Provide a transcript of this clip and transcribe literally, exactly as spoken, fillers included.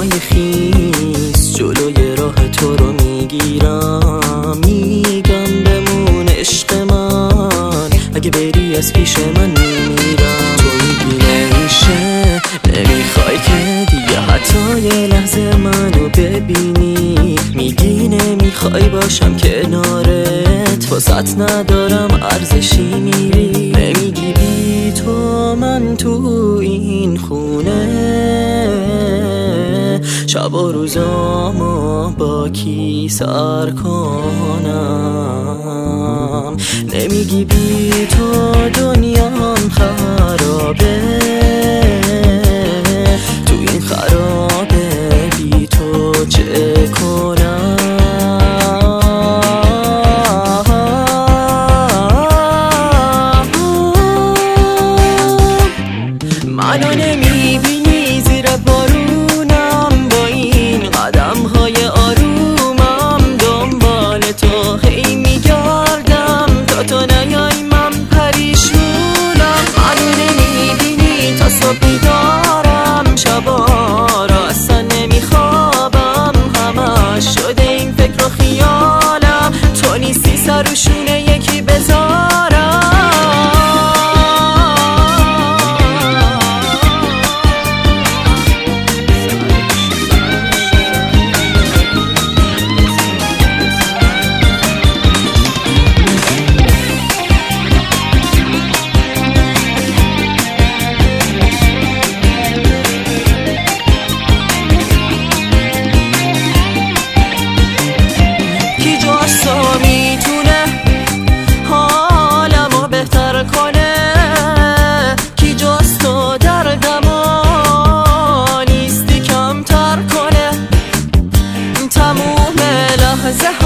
پای خیس جلوی راه تو رو میگیرم، میگم بمون عشق من، اگه بری از پیش من میمیرم. تو میگی نمیشه، نمیخوای که دیگه حتی یه لحظه منو ببینی، میگی نمیخوای باشم کنارت، واسط ندارم ارزشی، میری نمیگی بی تو من تو این خونه شب و روزامو با کی سر کنم، نمیگی بی تو دنیام خرابه، تو این خرابه بی تو چه کنم. منو نمیبینی زیر بارونم، با این قدم های آرومم دنبال تو هی میگردم، تا تو نیای من پریشونم. منو نمیبینی تا صبح بیدارم، شبا را اصلا نمیخوابم، همش شده این فکر و خیالم، تو نیستی سر و شونه یکی بذارم. تموم لحظه